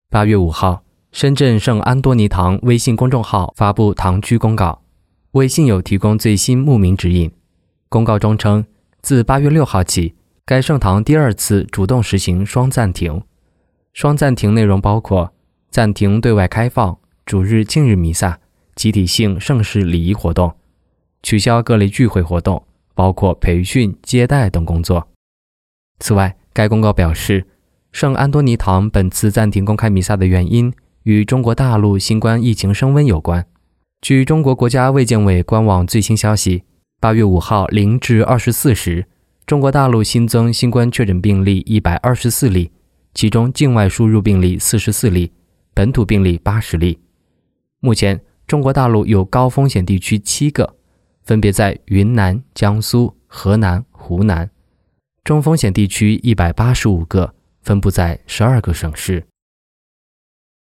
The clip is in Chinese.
8月5号，深圳圣安多尼堂微信公众号发布堂区公告，为信友提供最新牧民指引。公告中称，自8月6号起，该圣堂第二次主动实行双暂停。双暂停内容包括暂停对外开放、主日敬日弥撒、集体性圣事礼仪活动，取消各类聚会活动，包括培训、接待等工作。此外，该公告表示，圣安多尼堂本次暂停公开弥撒的原因与中国大陆新冠疫情升温有关。据中国国家卫健委官网最新消息，8月5号0至24时，中国大陆新增新冠确诊病例124例，其中境外输入病例44例，本土病例80例。目前，中国大陆有高风险地区7个，分别在云南、江苏、河南、湖南；中风险地区185个，分布在12个省市。